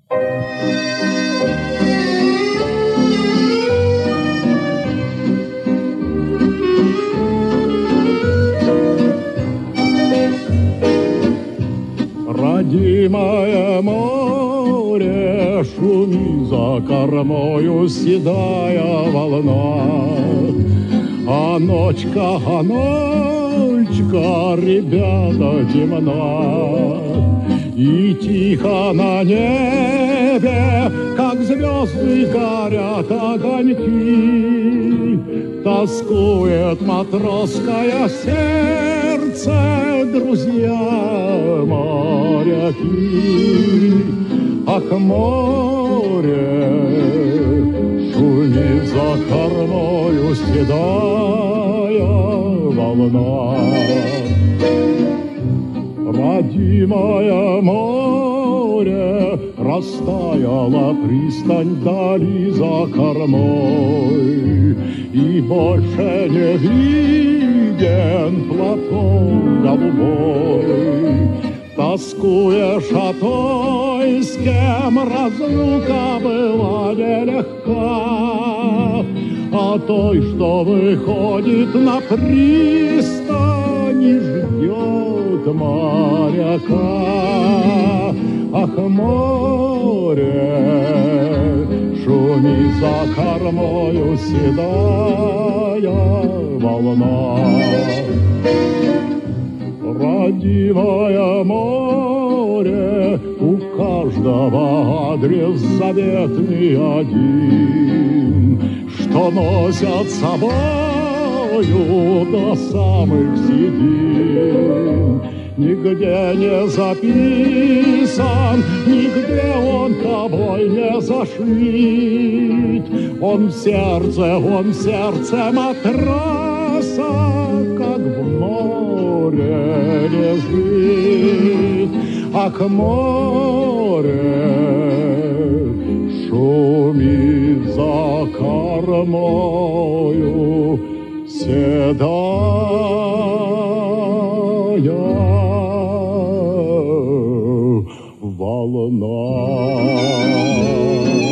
Родимое море, шуми за кормою седая волна. А ночка, ребята, темна, и тихо на небе, как звезды, горят огоньки. Тоскует матросское сердце, друзья моряки. Ах, море, шумит за кормою седая волна. Родимое море, растаяла пристань вдали за кормой, и больше не виден платон голубой. Тоскуешь о той, с кем разлука была нелегка, о той, что выходит на пристань и ждет моряка. Ах, море, шуми за кормою седая волна. Родимое море, у каждого адрес заветный один, что носят с собою до самых седин. Нигде не записан, нигде он тобой не зашит. Он в сердце матраса, как в море лежит. Ах, море, шумит за кормою седая волна.